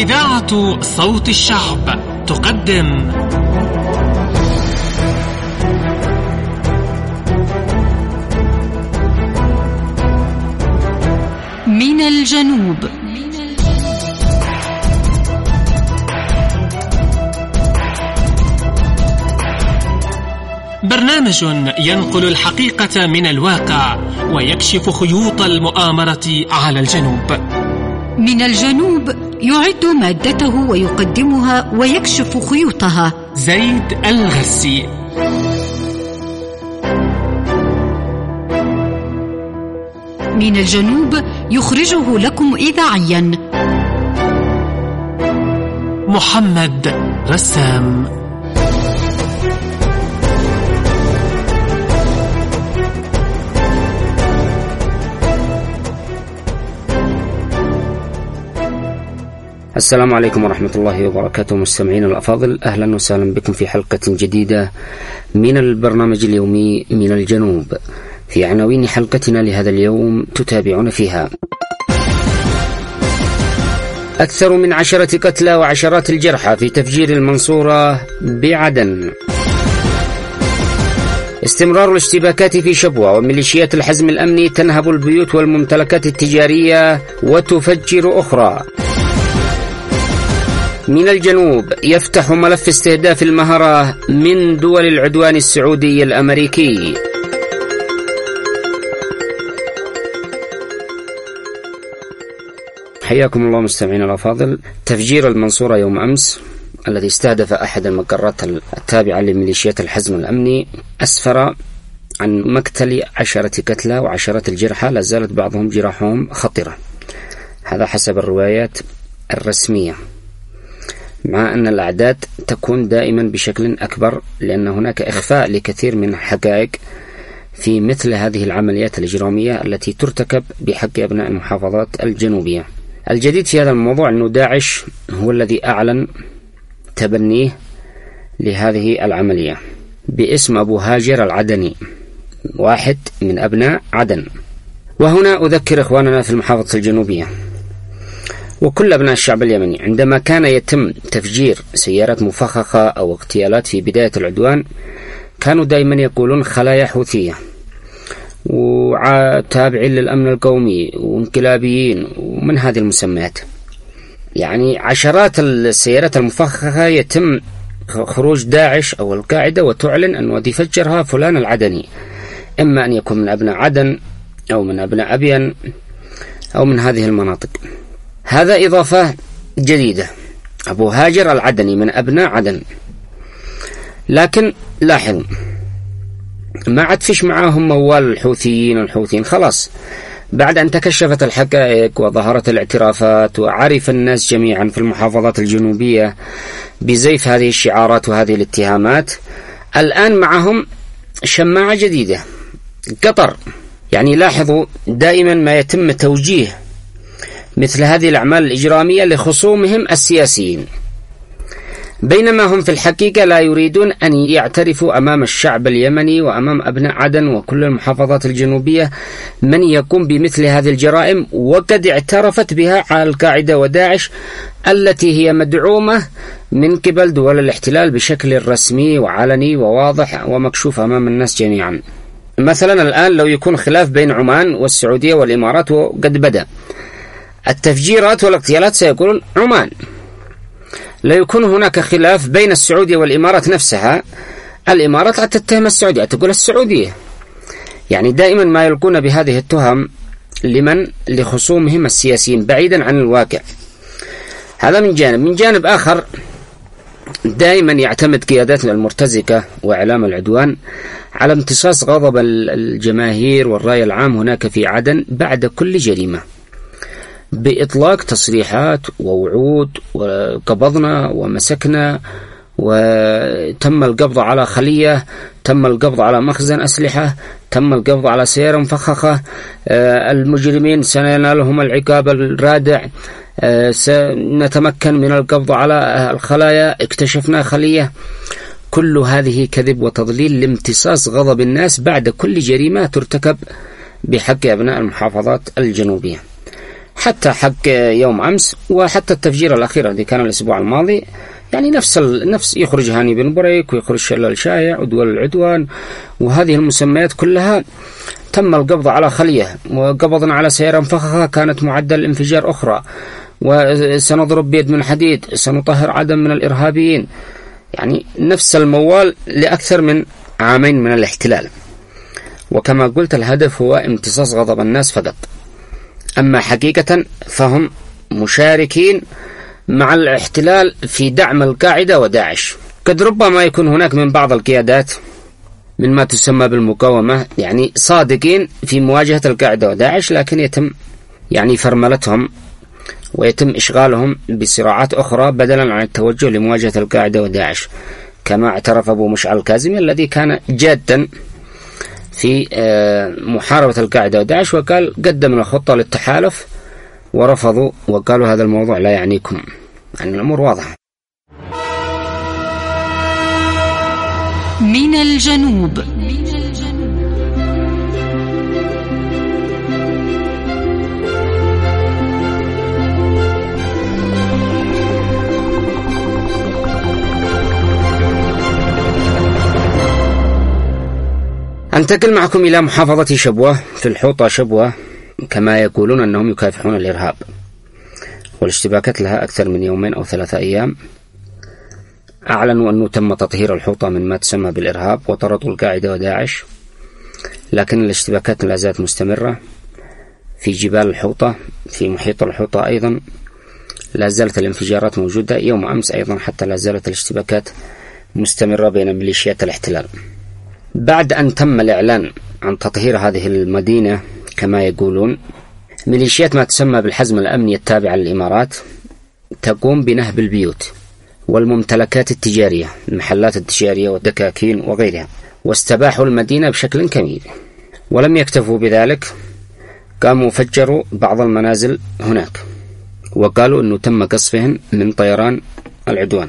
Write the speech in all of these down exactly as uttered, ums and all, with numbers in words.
إذاعة صوت الشعب تقدم من الجنوب. برنامج ينقل الحقيقة من الواقع ويكشف خيوط المؤامرة على الجنوب. من الجنوب يعد مادته ويقدمها ويكشف خيوطها زيد الغسي. من الجنوب يخرجه لكم إذاعيا محمد رسام. السلام عليكم ورحمة الله وبركاته مستمعين الأفاضل، أهلا وسهلا بكم في حلقة جديدة من البرنامج اليومي من الجنوب. في عناوين حلقتنا لهذا اليوم تتابعون فيها: أكثر من عشرة قتلى وعشرات الجرحى في تفجير المنصورة بعدن، استمرار الاشتباكات في شبوة وميليشيات الحزم الأمني تنهب البيوت والممتلكات التجارية وتفجر أخرى. من الجنوب يفتح ملف استهداف المهرة من دول العدوان السعودي الأمريكي. حياكم الله مستمعين الأفاضل. تفجير المنصورة يوم أمس الذي استهدف أحد المقرات التابعة لميليشيات الحزم الأمني أسفر عن مقتل عشرة قتلى وعشرات الجرحى، لا زالت بعضهم جراحهم خطرة، هذا حسب الروايات الرسمية، مع أن الأعداد تكون دائما بشكل أكبر لأن هناك إخفاء لكثير من الحقائق في مثل هذه العمليات الإجرامية التي ترتكب بحق أبناء المحافظات الجنوبية. الجديد في هذا الموضوع أنه داعش هو الذي أعلن تبنيه لهذه العملية باسم أبو هاجر العدني، واحد من أبناء عدن. وهنا أذكر إخواننا في المحافظة الجنوبية وكل أبناء الشعب اليمني، عندما كان يتم تفجير سيارات مفخخة أو اغتيالات في بداية العدوان كانوا دائما يقولون خلايا حوثية وتابعين للأمن القومي وانقلابيين ومن هذه المسميات. يعني عشرات السيارات المفخخة يتم خروج داعش أو القاعدة وتعلن أن ودي فجرها فلان العدني، إما أن يكون من أبناء عدن أو من أبناء أبين أو من هذه المناطق. هذا إضافة جديدة، أبو هاجر العدني من أبناء عدن. لكن لاحظوا ما عاد فيش معاهم موال الحوثيين والحوثيين، خلاص بعد أن تكشفت الحقائق وظهرت الاعترافات وعرف الناس جميعا في المحافظات الجنوبية بزيف هذه الشعارات وهذه الاتهامات، الآن معهم شماعة جديدة، قطر. يعني لاحظوا دائما ما يتم توجيه مثل هذه الأعمال الإجرامية لخصومهم السياسيين، بينما هم في الحقيقة لا يريدون أن يعترفوا أمام الشعب اليمني وأمام أبناء عدن وكل المحافظات الجنوبية من يقوم بمثل هذه الجرائم، وقد اعترفت بها القاعدة وداعش التي هي مدعومة من قبل دول الاحتلال بشكل رسمي وعلني وواضح ومكشوف أمام الناس جميعا. مثلا الآن لو يكون خلاف بين عمان والسعودية والإمارات وقد بدأ التفجيرات والاغتيالات سيقولون عمان، لا يكون هناك خلاف بين السعودية والإمارات نفسها، الإمارات لا تتهم السعودية تقول السعودية. يعني دائما ما يلقون بهذه التهم لمن لخصومهم السياسيين بعيدا عن الواقع. هذا من جانب. من جانب آخر دائما يعتمد قياداتنا المرتزقة وإعلام العدوان على امتصاص غضب الجماهير والرأي العام هناك في عدن بعد كل جريمة بإطلاق تصريحات ووعود وقبضنا ومسكنا وتم القبض على خلية، تم القبض على مخزن أسلحة، تم القبض على سيارة مفخخة، المجرمين سينالهم العقاب الرادع، سنتمكن من القبض على الخلايا، اكتشفنا خلية. كل هذه كذب وتضليل لامتصاص غضب الناس بعد كل جريمة ترتكب بحق أبناء المحافظات الجنوبية. حتى حق يوم أمس، وحتى التفجير الأخير الذي كان الأسبوع الماضي يعني نفس نفس يخرج هاني بن بريك ويخرج شلال شايع ودول العدوان، وهذه المسميات كلها تم القبض على خلية، وقبضنا على سيارة مفخخة كانت معدل انفجار أخرى، وسنضرب بيد من حديد، سنطهر عدم من الإرهابيين. يعني نفس الموال لأكثر من عامين من الاحتلال. وكما قلت الهدف هو امتصاص غضب الناس فقط، أما حقيقة فهم مشاركين مع الاحتلال في دعم القاعدة وداعش. قد ربما يكون هناك من بعض القيادات من ما تسمى بالمقاومة يعني صادقين في مواجهة القاعدة وداعش، لكن يتم يعني فرملتهم ويتم إشغالهم بصراعات أخرى بدلا عن التوجه لمواجهة القاعدة وداعش، كما اعترف أبو مشعل الكاظمي الذي كان جادا في محاربة القاعدة وداعش، وقال قدم الخطة للتحالف ورفضوا وقالوا هذا الموضوع لا يعنيكم. يعني الأمور واضحة. من الجنوب. أنتقل معكم إلى محافظة شبوة في الحوطة. شبوة كما يقولون أنهم يكافحون الإرهاب، والاشتباكات لها أكثر من يومين أو ثلاثة أيام. أعلنوا أنه تم تطهير الحوطة من ما تسمى بالإرهاب وطردوا القاعدة وداعش، لكن الاشتباكات لا زالت مستمرة في جبال الحوطة، في محيط الحوطة أيضا لا زالت الانفجارات موجودة. يوم أمس أيضا حتى لا زالت الاشتباكات مستمرة بين ميليشيات الاحتلال. بعد أن تم الإعلان عن تطهير هذه المدينة كما يقولون، ميليشيات ما تسمى بالحزم الأمني التابعة للإمارات تقوم بنهب البيوت والممتلكات التجارية، المحلات التجارية والدكاكين وغيرها، واستباحوا المدينة بشكل كبير. ولم يكتفوا بذلك، قاموا فجروا بعض المنازل هناك، وقالوا أنه تم قصفهم من طيران العدوان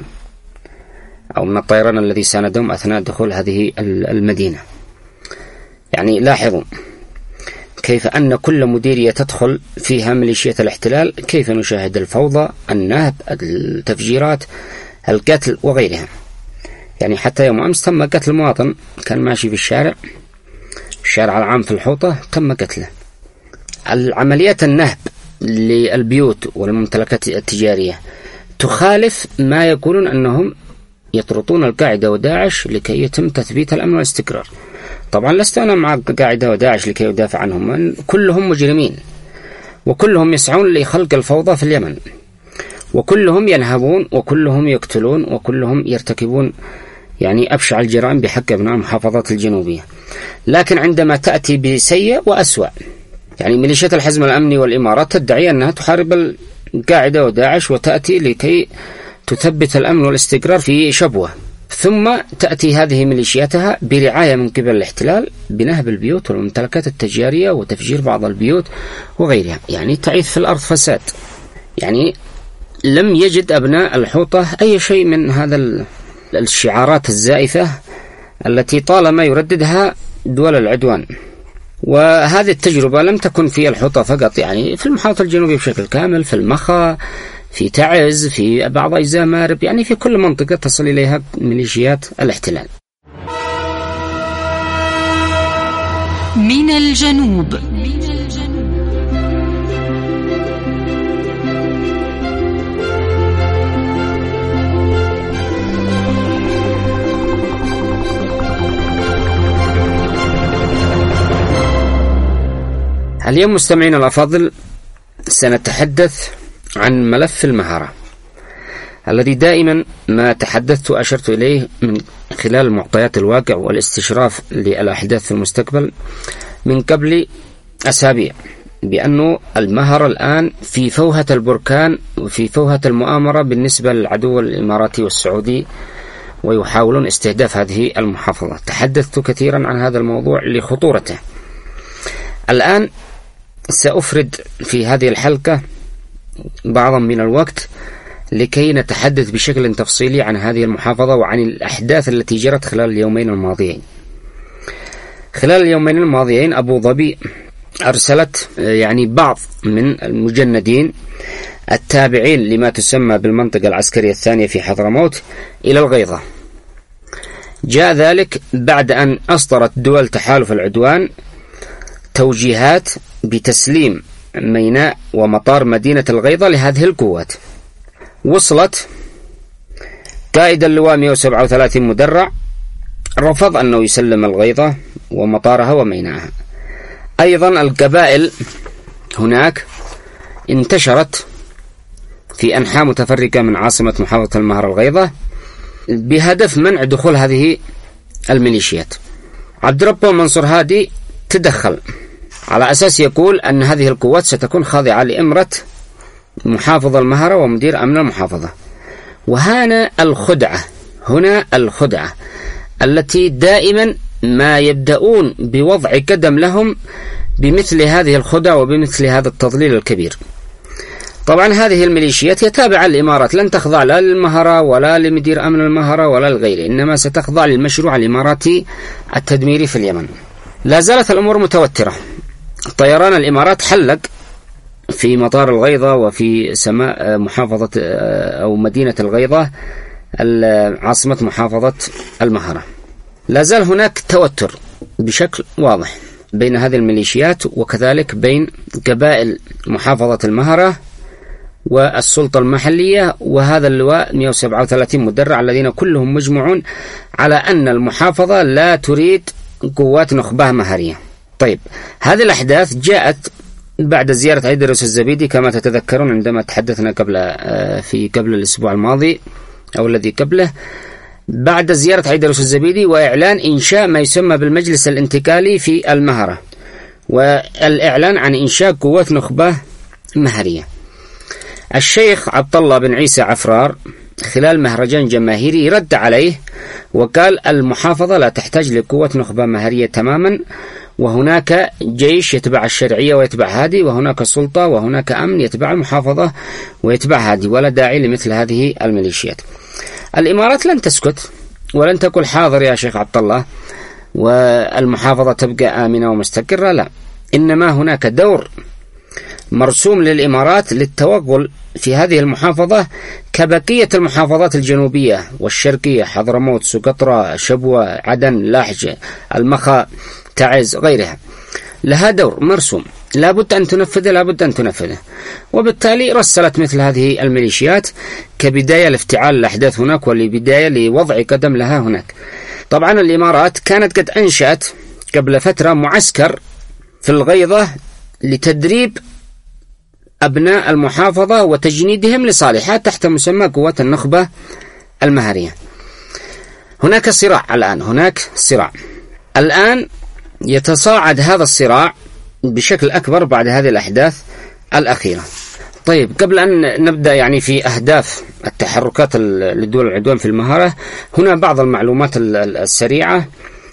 أو من الطيران الذي ساندهم أثناء دخول هذه المدينة. يعني لاحظوا كيف أن كل مديرية تدخل فيها ميليشيات الاحتلال كيف نشاهد الفوضى، النهب، التفجيرات، القتل وغيرها. يعني حتى يوم أمس تم قتل مواطن كان ماشي في الشارع الشارع العام في الحوطة، تم قتله. العمليات النهب للبيوت والممتلكات التجارية تخالف ما يقولون أنهم يطردون القاعدة وداعش لكي يتم تثبيت الأمن والاستقرار. طبعا لست أنا مع القاعدة وداعش لكي يدافع عنهم، كلهم مجرمين، وكلهم يسعون لخلق الفوضى في اليمن، وكلهم ينهبون، وكلهم يقتلون، وكلهم يرتكبون يعني أبشع الجرائم بحق أبناء المحافظات الجنوبية. لكن عندما تأتي بسيء وأسوأ، يعني ميليشيات الحزم الأمني والإمارات تدعي أنها تحارب القاعدة وداعش وتأتي لكي تثبت الأمن والاستقرار في شبوة، ثم تأتي هذه ميليشياتها برعاية من قبل الاحتلال بنهب البيوت والممتلكات التجارية وتفجير بعض البيوت وغيرها. يعني تعيث في الأرض فساد. يعني لم يجد أبناء الحوطة أي شيء من هذا الشعارات الزائفة التي طالما يرددها دول العدوان. وهذه التجربة لم تكن في الحوطة فقط، يعني في المحافظة الجنوبية بشكل كامل، في المخا، في تعز، في بعض أجزاء مارب، يعني في كل منطقة تصل إليها ميليشيات الاحتلال. من الجنوب. اليوم مستمعين الأفاضل سنتحدث عن ملف المهارة الذي دائما ما تحدثت وأشرت إليه من خلال معطيات الواقع والاستشراف للأحداث في المستقبل من قبل أسابيع، بأنه المهرة الآن في فوهة البركان وفي فوهة المؤامرة بالنسبة للعدو الإماراتي والسعودي، ويحاولون استهداف هذه المحافظة. تحدثت كثيرا عن هذا الموضوع لخطورته. الآن سأفرد في هذه الحلقة بعضا من الوقت لكي نتحدث بشكل تفصيلي عن هذه المحافظة وعن الأحداث التي جرت خلال اليومين الماضيين. خلال اليومين الماضيين أبو ظبي أرسلت يعني بعض من المجندين التابعين لما تسمى بالمنطقة العسكرية الثانية في حضرموت إلى الغيضة. جاء ذلك بعد أن أصدرت دول تحالف العدوان توجيهات بتسليم ميناء ومطار مدينة الغيضة لهذه القوات. وصلت قائد اللواء مئة وسبعة وثلاثين مدرع رفض أنه يسلم الغيضة ومطارها وميناءها. أيضا القبائل هناك انتشرت في أنحاء متفرقة من عاصمة محافظة المهرة الغيضة بهدف منع دخول هذه الميليشيات. عبد ربه منصور هادي تدخل على أساس يقول أن هذه القوات ستكون خاضعة لإمرة محافظ المهرة ومدير أمن المحافظة. وهنا الخدعة، هنا الخدعة التي دائما ما يبدأون بوضع قدم لهم بمثل هذه الخدع وبمثل هذا التضليل الكبير. طبعا هذه الميليشيات هي تابعة للإمارات، لن تخضع لا للمهرة ولا لمدير أمن المهرة ولا لغيره، إنما ستخضع للمشروع الإماراتي التدميري في اليمن. لا زالت الأمور متوترة. طيران الإمارات حلق في مطار الغيضة وفي سماء محافظة أو مدينة الغيضة عاصمة محافظة المهرة. لا زال هناك توتر بشكل واضح بين هذه الميليشيات وكذلك بين قبائل محافظة المهرة والسلطة المحلية وهذا اللواء مئة وسبعة وثلاثين مدرع الذين كلهم مجمعون على أن المحافظة لا تريد قوات نخبة مهرية. طيب هذه الأحداث جاءت بعد زيارة عيدروس الزبيدي كما تتذكرون عندما تحدثنا قبل في قبل الأسبوع الماضي أو الذي قبله، بعد زيارة عيدروس الزبيدي وإعلان إنشاء ما يسمى بالمجلس الانتقالي في المهرة والإعلان عن إنشاء قوات نخبة مهرية. الشيخ عبد الله بن عيسى عفرار خلال مهرجان جماهيري رد عليه وقال المحافظة لا تحتاج لقوة نخبة مهرية تماما، وهناك جيش يتبع الشرعية ويتبع هذه، وهناك سلطة وهناك أمن يتبع المحافظة ويتبع هذه، ولا داعي لمثل هذه الميليشيات. الإمارات لن تسكت ولن تقول حاضر يا شيخ عبد الله والمحافظة تبقى آمنة ومستقرة، لا، إنما هناك دور مرسوم للإمارات للتوغل في هذه المحافظة كبقية المحافظات الجنوبية والشرقية، حضرموت، سقطرى، شبوة، عدن، لاحج، المخا، تعز، غيرها، لها دور مرسوم لابد أن تنفذه لابد أن تنفذه. وبالتالي رسلت مثل هذه الميليشيات كبداية لافتعال الأحداث هناك ولبداية لوضع قدم لها هناك. طبعا الإمارات كانت قد أنشأت قبل فترة معسكر في الغيضة لتدريب أبناء المحافظة وتجنيدهم لصالحات تحت مسمى قوات النخبة المهرية. هناك صراع الآن، هناك صراع الآن يتصاعد هذا الصراع بشكل أكبر بعد هذه الأحداث الأخيرة. طيب قبل أن نبدأ يعني في أهداف التحركات لدول العدوان في المهرة، هنا بعض المعلومات السريعة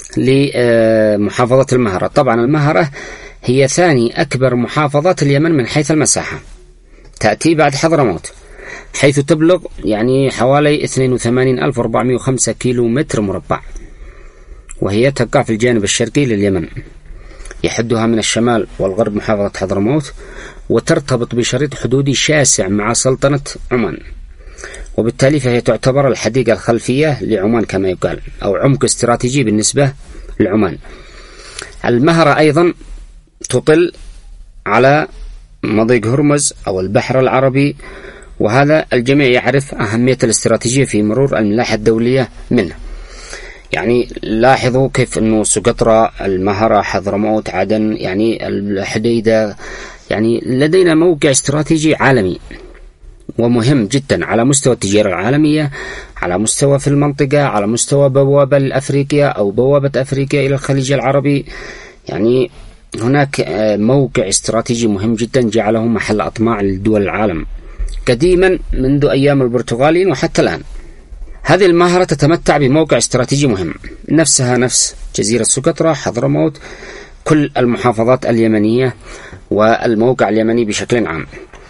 لمحافظة المهرة. طبعا المهرة هي ثاني أكبر محافظات اليمن من حيث المساحة، تأتي بعد حضرموت، حيث تبلغ يعني حوالي اثنين وثمانين ألف وأربعمائة وخمسة كيلو متر مربع، وهي تقع في الجانب الشرقي لليمن، يحدها من الشمال والغرب محافظة حضرموت، وترتبط بشريط حدودي شاسع مع سلطنة عمان، وبالتالي فهي تعتبر الحديقة الخلفية لعمان كما يقال، أو عمق استراتيجي بالنسبة لعمان. المهرة أيضا تطل على مضيق هرمز أو البحر العربي، وهذا الجميع يعرف أهمية الاستراتيجية في مرور الملاحة الدولية منه. يعني لاحظوا كيف أنه سقطرى، المهرة، حضرموت، عدن، يعني الحديدة، يعني لدينا موقع استراتيجي عالمي ومهم جدا على مستوى التجارة العالمية، على مستوى في المنطقة، على مستوى بوابة لأفريقيا أو بوابة أفريقيا إلى الخليج العربي. يعني هناك موقع استراتيجي مهم جدا جعله محل أطماع لدول العالم قديما منذ أيام البرتغاليين وحتى الآن. هذه المهرة تتمتع بموقع استراتيجي مهم، نفسها نفس جزيرة سقطرى، حضرموت، كل المحافظات اليمنية والموقع اليمني بشكل عام.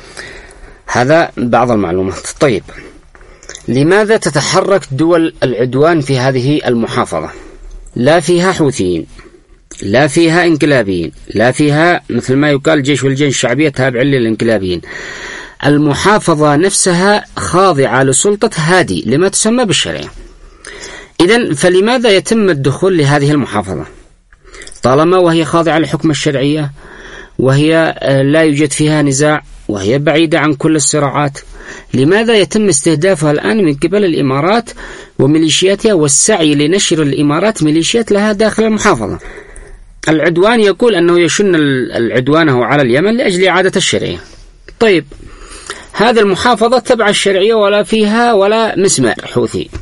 هذا بعض المعلومات. طيب لماذا تتحرك دول العدوان في هذه المحافظة؟ لا فيها حوثيين لا فيها انقلابيين، لا فيها مثل ما يقال الجيش والجيش الشعبية تابع للانقلابيين. المحافظة نفسها خاضعة لسلطة هادي لما تسمى بالشريعة. إذن فلماذا يتم الدخول لهذه المحافظة طالما وهي خاضعة لحكم الشرعية، وهي لا يوجد فيها نزاع، وهي بعيدة عن كل الصراعات؟ لماذا يتم استهدافها الآن من قبل الإمارات وميليشياتها، والسعي لنشر الإمارات ميليشيات لها داخل المحافظة؟ العدوان يقول أنه يشن العدوانه على اليمن لأجل إعادة الشرعية. طيب هذه المحافظة تبع الشرعية ولا فيها ولا مسمار حوثي،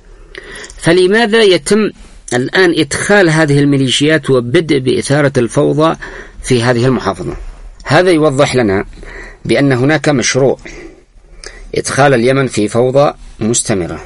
فلماذا يتم الآن إدخال هذه الميليشيات وبدء بإثارة الفوضى في هذه المحافظة؟ هذا يوضح لنا بأن هناك مشروع إدخال اليمن في فوضى مستمرة،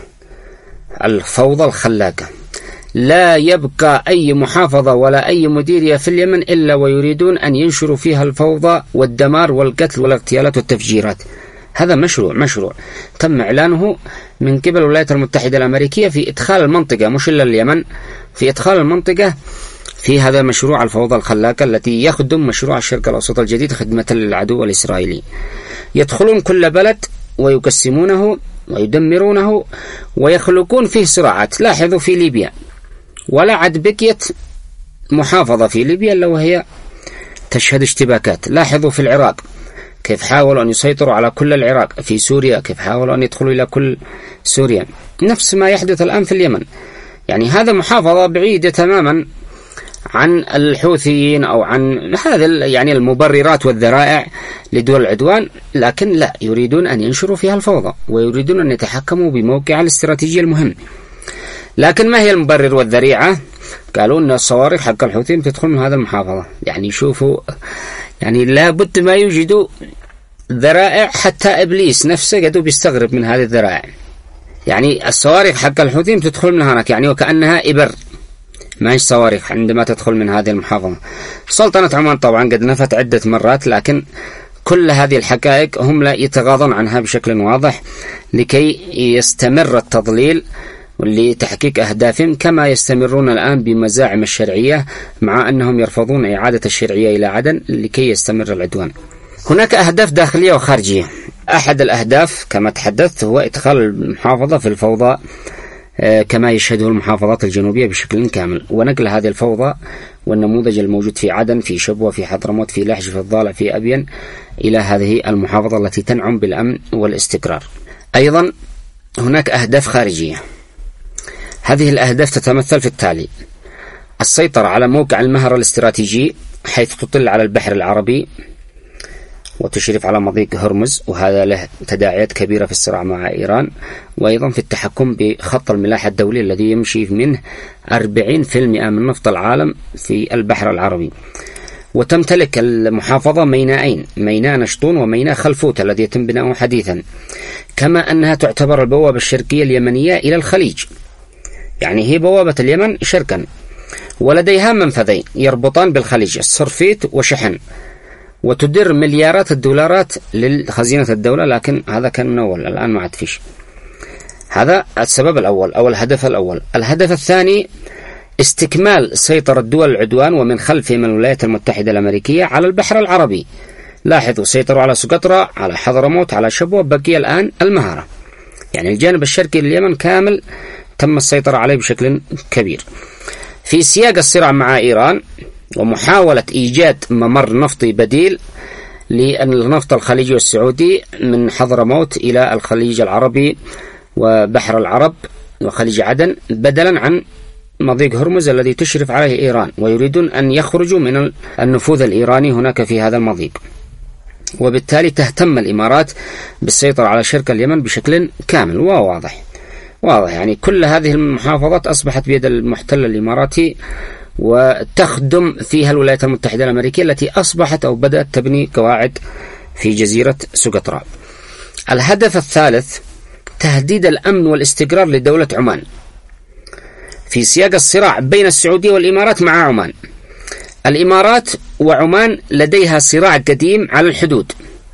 الفوضى الخلاقة. لا يبقى أي محافظة ولا أي مديرية في اليمن إلا ويريدون أن ينشروا فيها الفوضى والدمار والقتل والاغتيالات والتفجيرات. هذا مشروع مشروع تم إعلانه من قبل الولايات المتحدة الأمريكية في إدخال المنطقة، مش إلا اليمن، في إدخال المنطقة في هذا مشروع الفوضى الخلاقة التي يخدم مشروع الشرق الأوسط الجديد خدمة للعدو الإسرائيلي. يدخلون كل بلد ويقسمونه ويدمرونه ويخلقون فيه صراعات. لاحظوا في ليبيا ولا عد بقيت محافظة في ليبيا إلا وهي تشهد اشتباكات. لاحظوا في العراق كيف حاولوا أن يسيطروا على كل العراق، في سوريا كيف حاولوا أن يدخلوا إلى كل سوريا، نفس ما يحدث الآن في اليمن. يعني هذا محافظة بعيدة تماما عن الحوثيين أو عن هذا يعني المبررات والذرائع لدول العدوان، لكن لا، يريدون أن ينشروا فيها الفوضى ويريدون أن يتحكموا بموقع الاستراتيجي المهم. لكن ما هي المبرر والذريعة؟ قالوا أن الصواريخ حق الحوثيين تدخل من هذا المحافظة. يعني شوفوا، يعني لابد ما يوجدوا ذرائع، حتى إبليس نفسه قدوا بيستغرب من هذه الذرائع. يعني الصواريخ حق الحوثيين تدخل من هناك، يعني وكأنها إبر، ما هي صواريخ عندما تدخل من هذه المحافظة. سلطنة عمان طبعا قد نفت عدة مرات، لكن كل هذه الحقائق هم لا يتغاضون عنها بشكل واضح لكي يستمر التضليل لتحقيق أهدافهم، كما يستمرون الآن بمزاعم الشرعية مع أنهم يرفضون إعادة الشرعية إلى عدن لكي يستمر العدوان. هناك أهداف داخلية وخارجية. أحد الأهداف كما تحدثت هو إدخال المحافظة في الفوضى كما يشهده المحافظات الجنوبية بشكل كامل، ونقل هذه الفوضى والنموذج الموجود في عدن، في شبوة، في حضرموت، في لحج، في الضالع، في أبين، إلى هذه المحافظة التي تنعم بالأمن والاستقرار. أيضا هناك أهداف خارجية. هذه الأهداف تتمثل في التالي: السيطرة على موقع المهر الاستراتيجي حيث تطل على البحر العربي وتشرف على مضيق هرمز، وهذا له تداعيات كبيرة في الصراع مع إيران، وأيضا في التحكم بخط الملاحة الدولي الذي يمشي منه أربعين بالمئة من نفط العالم في البحر العربي. وتمتلك المحافظة ميناءين، ميناء نشطون وميناء خلفوت الذي يتم بناؤه حديثا، كما أنها تعتبر البوابة الشرقية اليمنية إلى الخليج، يعني هي بوابة اليمن شرقا، ولديها منفذين يربطان بالخليج، الصرفيت وشحن، وتدر مليارات الدولارات لخزينة الدولة، لكن هذا كان من أول، الآن ما عاد فيش. هذا السبب الأول أو الهدف الأول. الهدف الثاني استكمال سيطرة دول العدوان ومن خلفهم الولايات المتحدة الأمريكية على البحر العربي. لاحظوا سيطروا على سقطرى، على حضرموت، على شبوة، بقي الآن المهرة، يعني الجانب الشرقي لليمن كامل تم السيطرة عليه بشكل كبير. في سياق الصراع مع إيران ومحاولة إيجاد ممر نفطي بديل للنفط الخليجي والسعودي من حضرموت إلى الخليج العربي وبحر العرب وخليج عدن، بدلا عن مضيق هرمز الذي تشرف عليه إيران، ويريدون أن يخرجوا من النفوذ الإيراني هناك في هذا المضيق. وبالتالي تهتم الإمارات بالسيطرة على شرق اليمن بشكل كامل وواضح واضح يعني كل هذه المحافظات أصبحت بيد المحتل الإماراتي، وتخدم فيها الولايات المتحدة الأمريكية التي أصبحت أو بدأت تبني قواعد في جزيرة سقطرى. الهدف الثالث تهديد الأمن والاستقرار لدولة عمان في سياق الصراع بين السعودية والإمارات مع عمان. الإمارات وعمان لديها صراع قديم على الحدود،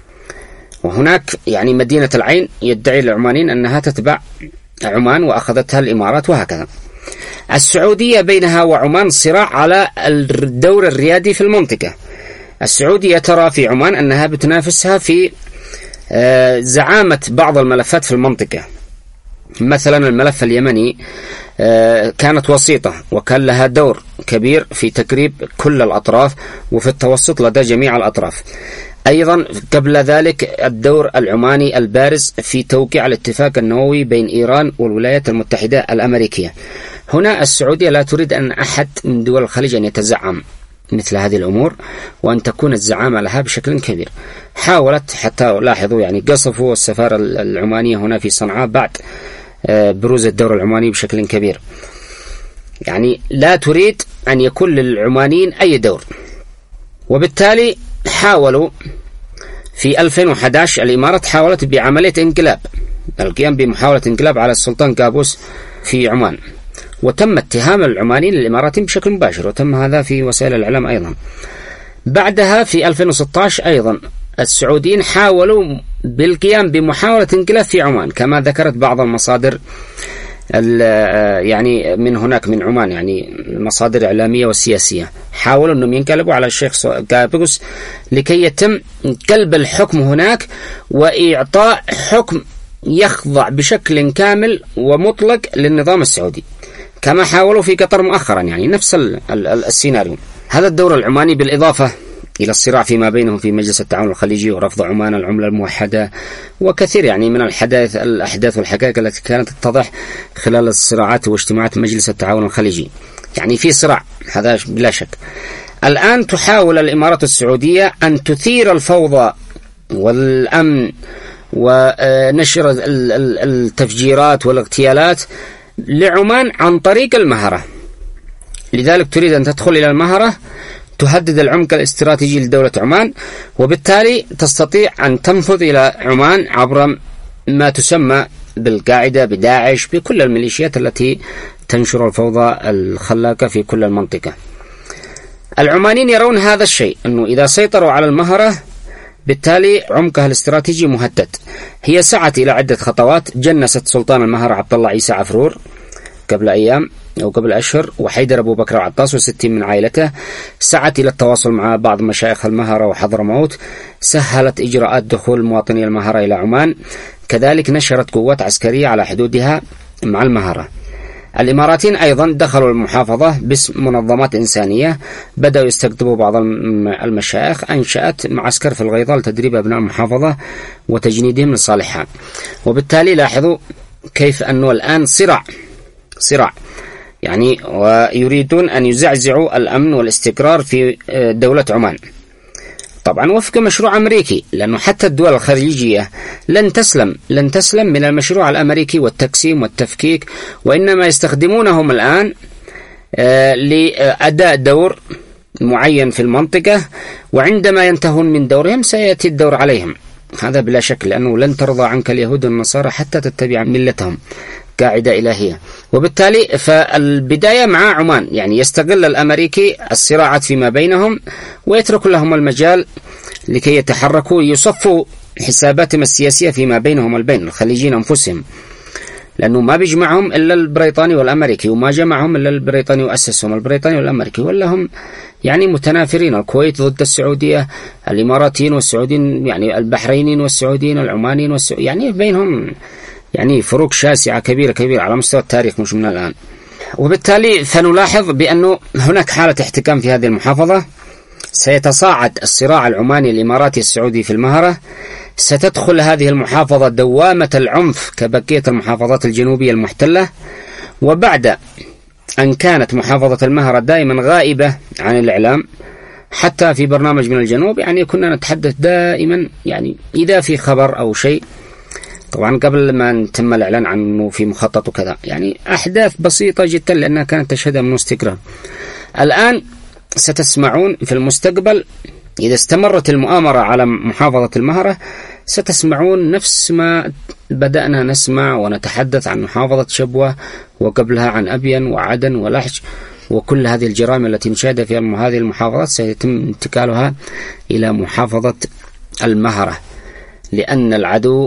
وهناك يعني مدينة العين يدعي العمانيين أنها تتبع عمان وأخذتها الإمارات، وهكذا. السعودية بينها وعمان صراع على الدور الريادي في المنطقة. السعودية ترى في عمان أنها بتنافسها في زعامة بعض الملفات في المنطقة. مثلا الملف اليمني كانت وسيطة وكان لها دور كبير في تقريب كل الأطراف وفي التوسط لدى جميع الأطراف. أيضا قبل ذلك الدور العماني البارز في توقيع الاتفاق النووي بين إيران والولايات المتحدة الأمريكية. هنا السعودية لا تريد أن أحد من دول الخليج أن يتزعم مثل هذه الأمور وأن تكون الزعامة لها بشكل كبير. حاولت حتى لاحظوا يعني قصفوا السفارة العمانية هنا في صنعاء بعد بروز الدور العماني بشكل كبير. يعني لا تريد أن يكون للعمانيين أي دور، وبالتالي حاولوا في ألفين وأحد عشر الإمارات حاولت بعملية انقلاب، القيام بمحاولة انقلاب على السلطان قابوس في عمان، وتم اتهام العمانيين الإماراتيين بشكل مباشر، وتم هذا في وسائل الإعلام أيضا. بعدها في ألفين وستة عشر أيضا السعوديين حاولوا بالقيام بمحاولة انقلاب في عمان، كما ذكرت بعض المصادر يعني من هناك من عمان، يعني المصادر الإعلامية والسياسية، حاولوا أنهم ينقلبوا على الشيخ قابوس لكي يتم قلب الحكم هناك وإعطاء حكم يخضع بشكل كامل ومطلق للنظام السعودي، كما حاولوا في قطر مؤخرا، يعني نفس السيناريو. هذا الدور العماني بالإضافة إلى الصراع فيما بينهم في مجلس التعاون الخليجي ورفض عمان العملة الموحدة وكثير يعني من الحداث الأحداث والحقائق التي كانت تتضح خلال الصراعات واجتماعات مجلس التعاون الخليجي. يعني في صراع، هذا بلا شك. الآن تحاول الإمارات السعودية أن تثير الفوضى والأمن ونشر التفجيرات والاغتيالات لعمان عن طريق المهرة. لذلك تريد أن تدخل إلى المهرة، تهدد العمق الاستراتيجي لدولة عمان، وبالتالي تستطيع أن تنفذ إلى عمان عبر ما تسمى بالقاعدة، بداعش، بكل الميليشيات التي تنشر الفوضى الخلاقة في كل المنطقة. العمانيين يرون هذا الشيء، أنه إذا سيطروا على المهرة بالتالي عمقها الاستراتيجي مهدد. هي سعت إلى عدة خطوات، جنست سلطان المهرة عبد الله عيسى عفرور قبل أيام أو قبل أشهر، وحيدر أبو بكر العطاس وستين من عائلته. سعت إلى التواصل مع بعض مشايخ المهرة وحضرموت، سهلت إجراءات دخول مواطني المهرة إلى عمان، كذلك نشرت قوات عسكرية على حدودها مع المهرة. الإماراتيين أيضا دخلوا المحافظة باسم منظمات إنسانية، بدأوا يستقطبوا بعض المشايخ، أنشأت معسكر في الغيضة لتدريب أبناء المحافظة وتجنيدهم لصالحها. وبالتالي لاحظوا كيف أنه الآن صراع صراع يعني، ويريدون أن يزعزعوا الأمن والاستقرار في دولة عمان، طبعا وفق مشروع أمريكي، لأنه حتى الدول الخليجية لن تسلم لن تسلم من المشروع الأمريكي والتقسيم والتفكيك، وإنما يستخدمونهم الآن لأداء دور معين في المنطقة، وعندما ينتهون من دورهم سيأتي الدور عليهم، هذا بلا شك، لأنه لن ترضى عنك اليهود والنصارى حتى تتبع ملتهم، قاعدة إلهية. وبالتالي فالبداية مع عمان، يعني يستغل الأمريكي الصراعات فيما بينهم ويترك لهم المجال لكي يتحركوا، يصفوا حساباتهم السياسية فيما بينهم البين الخليجيين أنفسهم، لأنه ما بيجمعهم إلا البريطاني والأمريكي، وما جمعهم إلا البريطاني وأسسهم البريطاني والأمريكي، ولا هم يعني متنافرين، الكويت ضد السعودية، الإماراتيين والسعوديين، يعني البحرينيين والسعوديين، العمانيين والسعوديين، يعني بينهم يعني فروق شاسعة كبيرة كبيرة على مستوى التاريخ مش من الآن. وبالتالي فنلاحظ بأنه هناك حالة احتكام في هذه المحافظة، سيتصاعد الصراع العماني الإماراتي السعودي في المهرة، ستدخل هذه المحافظة دوامة العنف كبقية المحافظات الجنوبية المحتلة. وبعد أن كانت محافظة المهرة دائما غائبة عن الإعلام، حتى في برنامج من الجنوب يعني كنا نتحدث دائما، يعني إذا في خبر أو شيء، طبعا قبل ما تم الإعلان عنه في مخطط وكذا، يعني أحداث بسيطة جدا لأنها كانت تشهدها من انستغرام. الآن ستسمعون في المستقبل إذا استمرت المؤامرة على محافظة المهرة، ستسمعون نفس ما بدأنا نسمع ونتحدث عن محافظة شبوة، وقبلها عن أبين وعدن ولحج، وكل هذه الجرائم التي نشاهدها في هذه المحافظات سيتم انتقالها إلى محافظة المهرة، لأن العدو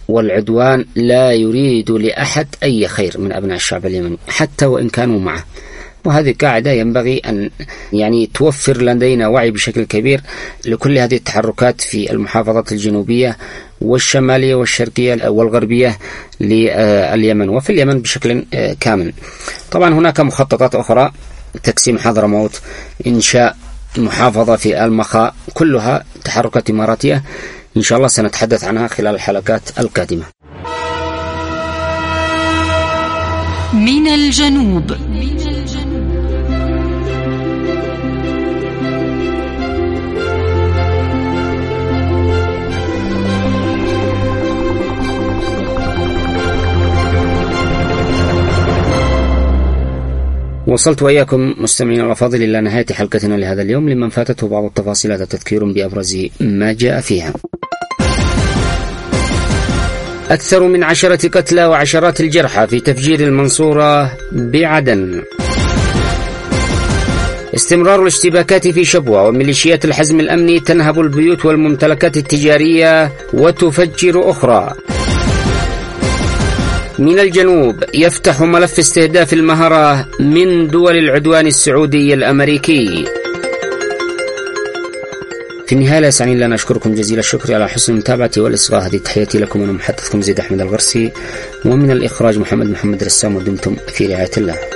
والعدوان لا يريد لأحد أي خير من أبناء الشعب اليمني حتى وإن كانوا معه. وهذه قاعدة ينبغي أن يعني توفر لدينا وعي بشكل كبير لكل هذه التحركات في المحافظات الجنوبية والشمالية والشرقية والغربية لليمن وفي اليمن بشكل كامل. طبعا هناك مخططات أخرى، تقسيم حضرموت، إنشاء محافظة في المخا، كلها تحركات إماراتية إن شاء الله سنتحدث عنها خلال الحلقات القادمة. من الجنوب. وصلت وإياكم مستمعين الأفاضل إلى نهاية حلقتنا لهذا اليوم. لمن فاتته بعض التفاصيل هذا تذكير بأبرز ما جاء فيها. أكثر من عشرة قتلى وعشرات الجرحى في تفجير المنصورة بعدن. استمرار الاشتباكات في شبوة، وميليشيات الحزم الأمني تنهب البيوت والممتلكات التجارية وتفجر أخرى. من الجنوب، يفتح ملف استهداف المهرة من دول العدوان السعودي الأمريكي. في النهاية لا يسعني إلا أن أشكركم جزيل الشكر على حسن المتابعة والإصغاء. هذه تحياتي لكم، أنا محدثكم زيد أحمد الغرسي، ومن الإخراج محمد محمد رسام، ودمتم في رعاية الله.